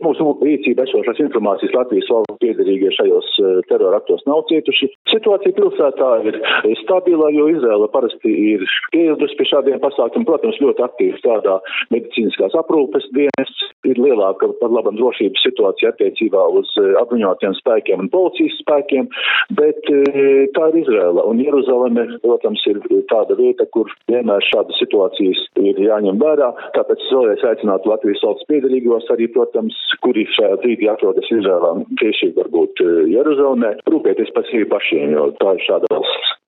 mūsu rīcībā esošās informācijas Latvijas valsts piederīgie šajos teroraktos nav cietuši. Situācija pilsētā ir stabila, jo Izraela parasti ir pieradusi pie šādiem pasākumiem. Protams, ļoti aktīvi strādā medicīniskās aprūpes dienests, ir lielāka par labam drošības situācija attiecībā uz apbruņotiem spēkiem un policijas spēkiem, bet tā ir Izraela. Un Jeruzaleme, protams, ir tāda vieta, kur vienmēr šādas situācijas ir jāņem vērā. Tāpēc es vēlreiz aicinātu Latvijas valsts piederīgos arī, protams, kuri šajā brīdī atrodas Izrēlā, tieši varbūt Jeruzalemē, rūpēties par sevi pašiem, jo tā ir šāda valsts.